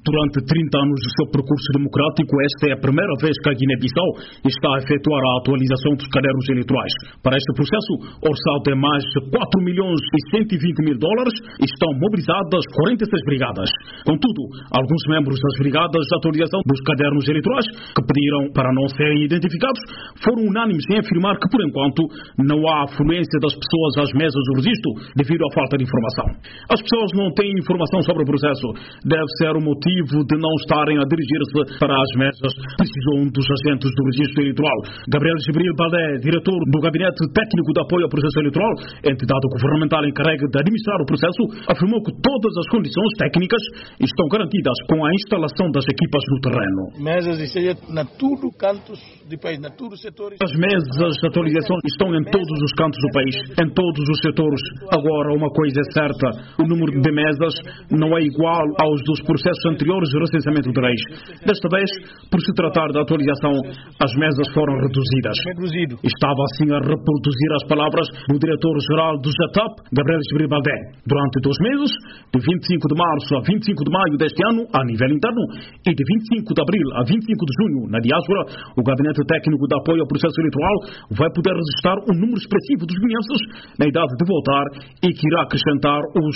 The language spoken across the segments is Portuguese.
Durante 30 anos do seu percurso democrático, esta é a primeira vez que a Guiné-Bissau está a efetuar a atualização dos cadernos eleitorais. Para este processo, orçado é mais de 4 milhões e 120 mil dólares e estão mobilizadas 46 brigadas. Contudo, alguns membros das brigadas de atualização dos cadernos eleitorais, que pediram para não serem identificados, foram unânimes em afirmar que, por enquanto, não há afluência das pessoas às mesas do registro devido à falta de informação. As pessoas não têm informação sobre o processo. Deve ser o motivo de não estarem a dirigir-se para as mesas, precisou um dos agentes do registro eleitoral. Gabriel Gibril Baldé, diretor do Gabinete Técnico de Apoio ao Processo Eleitoral, entidade governamental encarregue de administrar o processo, afirmou que todas as condições técnicas estão garantidas com a instalação das equipas no terreno. Mesas e seja na tudo cantos do país, na todos os setores. As mesas de atualização estão em todos os cantos do país, em todos os setores. Agora, uma coisa é certa, o número de mesas não é igual aos dos processos anteriores de recenseamento de reis. Desta vez, por se tratar da atualização, as mesas foram reduzidas. Estava assim a reproduzir as palavras do diretor-geral do JETAP, Gabriel Gibril Baldé. Durante 2 meses, de 25 de março a 25 de maio deste ano, a nível interno, e de 25 de abril a 25 de junho, na diáspora, o Gabinete Técnico de Apoio ao Processo Eleitoral vai poder registrar um número expressivo dos guineenses na idade de votar e que irá acrescentar os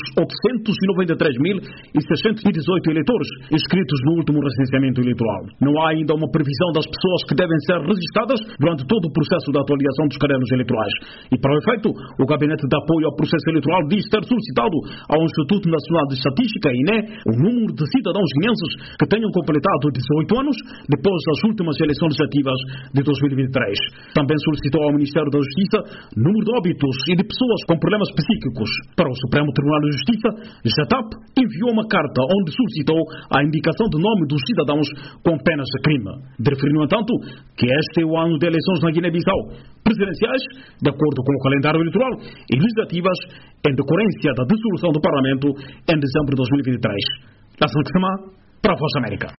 893.618 eleitores inscritos no último recenseamento eleitoral. Não há ainda uma previsão das pessoas que devem ser registradas durante todo o processo de atualização dos cadernos eleitorais. E, para o efeito, o Gabinete de Apoio ao Processo Eleitoral diz ter solicitado ao Instituto Nacional de Estatística, INE, o número de cidadãos guineenses que tenham completado 18 anos depois das últimas eleições legislativas de 2023. Também solicitou ao Ministério da Justiça número de óbitos e de pessoas com problemas psíquicos. Para o Supremo Tribunal de Justiça, JETAP enviou uma carta onde solicitou a indicação do nome dos cidadãos com penas de crime. De referir, no entanto, que este é o ano de eleições na Guiné-Bissau, presidenciais, de acordo com o calendário eleitoral, e legislativas, em decorrência da dissolução do Parlamento em dezembro de 2023. Lassana Kessama, para a Voz da América.